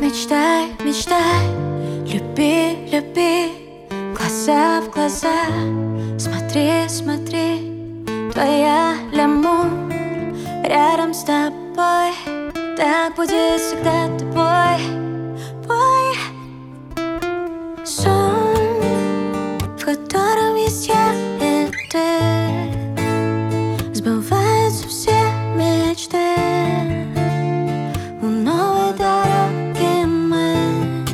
Мечтай, мечтай, люби, люби, глаза в глаза. Смотри, смотри, твоя лямур рядом с тобой. Так будет всегда тобой. Бой. Сон, в котором есть я и ты. Сбываются все мечты. У новой дороги мы.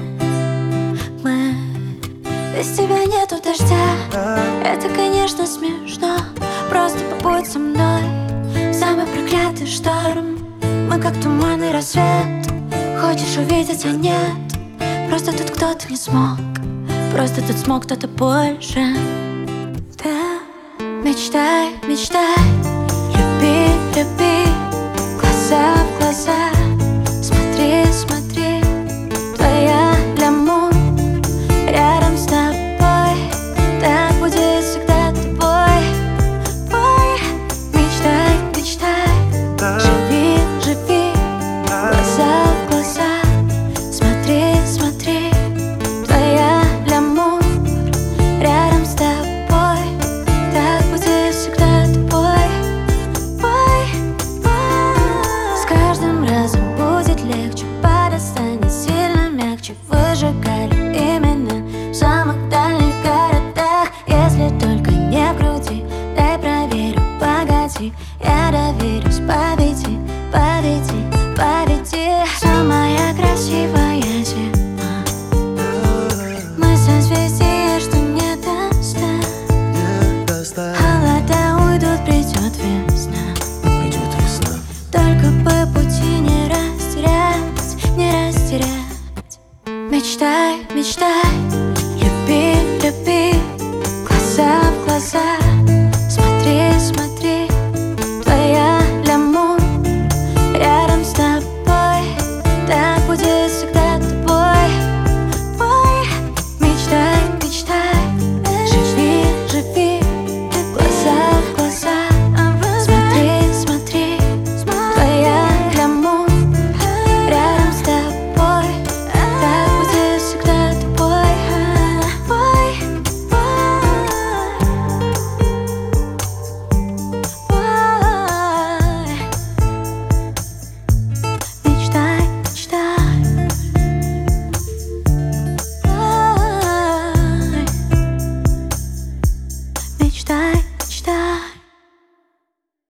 Без тебя нету дождя. Это, конечно, смешно. Просто побудь со мной в самый проклятый шторм. Мы как туманный рассвет. Хочешь увидеть, а нет. Просто тут кто-то не смог. Просто тут смог кто-то больше. Да, мечтай, мечтай, люби, люби, глаза в глаза. Смотри, смотри, твоя лямур рядом с тобой. Так будет всегда тобой. Бой. Мечтай, мечтай, живи, живи, глаза в глаза. Смотри, смотри, твоя лямур рядом с тобой. Так будет всегда тобой. Бой, бой. С каждым разом будет легче, пара станет сильно мягче. Выжигали именно в самых дальних городах. Если только не в груди, дай проверю, погоди. Я доверюсь, поведи, поведи, поведи. Самая красивая зима. Мы созвездия, что не достать. Холода уйдут, придет весна. Только бы пути не растерять, не растерять. Мечтай, мечтай,